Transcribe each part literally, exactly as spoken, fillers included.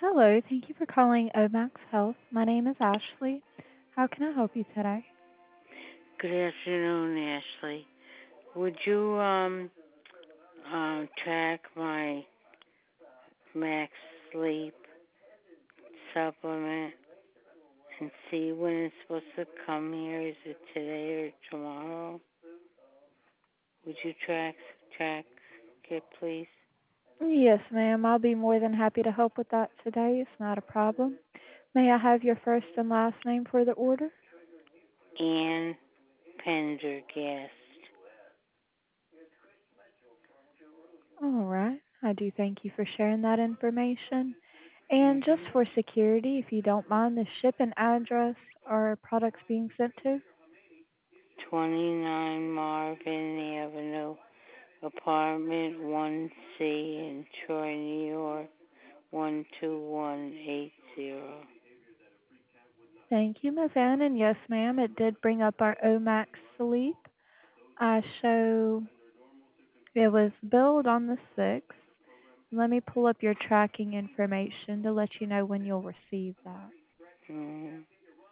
Hello, thank you for calling Omax Health. My name is Ashley. How can I help you today? Good afternoon, Ashley. Would you um um track my Max Sleep supplement and see when it's supposed to come here? Is it today or tomorrow? Would you track track it, please? Yes, ma'am. I'll be more than happy to help with that today. It's not a problem. May I have your first and last name for the order? Ann Pendergast. All right. I do thank you for sharing that information. And just Mhm. for security, if you don't mind, the ship and address or products being sent to? twenty-nine Marvin Avenue, apartment one C in Troy, New York, one two one eight zero. Thank you, Miss Ann. And yes, ma'am, it did bring up our Omax Sleep. I show it was billed on the sixth. Let me pull up your tracking information to let you know when you'll receive that. Mhm.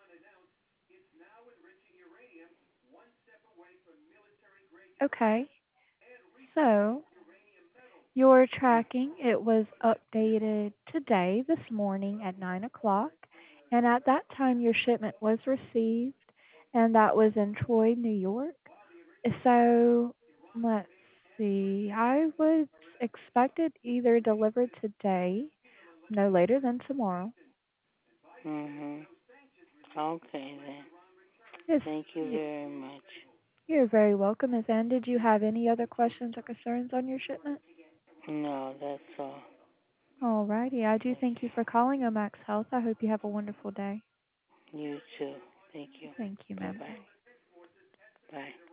Okay, so your tracking, it was updated today, this morning at nine o'clock. And at that time, your shipment was received, and that was in Troy, New York. So let's see, I would expect it either delivered today, no later than tomorrow. Mhm. Okay then. Yes, Thank you y- very much. you're very welcome, Miss Ann. Did you have any other questions or concerns on your shipment? No, that's all. Alrighty, I do Thank thank you for calling Omax Health. I hope you have a wonderful day. you. You too. Thank you. Thank you, Bye ma'am. bye. Bye. Bye.